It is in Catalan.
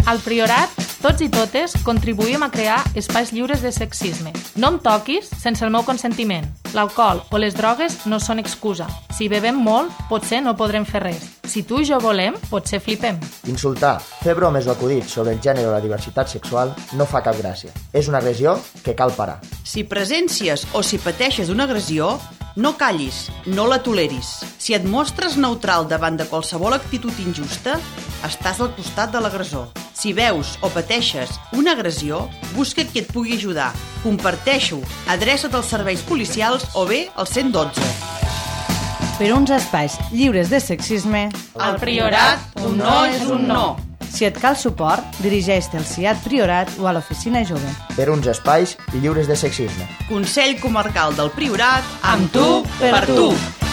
Al Priorat, tots i totes contribuïm a crear espais lliures de sexisme. No em toquis sense el meu consentiment. L'alcohol o les drogues no són excusa. Si bevem molt, potser no podrem fer res. Si tu i jo volem, potser flipem. Insultar, fer bromes o acudits sobre el gènere o la diversitat sexual no fa cap gràcia. És una agressió que cal parar. Si presencies o si pateixes una agressió, no callis, no la toleris. Si et mostres neutral davant de qualsevol actitud injusta, estàs al costat de l'agressor. Si veus o pateixes una agressió, busca qui et pugui ajudar. Comparteix-ho, adreça't als serveis policials o bé al 112. Per uns espais lliures de sexisme, Al Priorat, un no és un no. si et cal suport, dirigeix-te al CIAT Priorat o a l'Oficina Jove. Per uns espais lliures de sexisme. Consell Comarcal del Priorat, amb tu, per tu.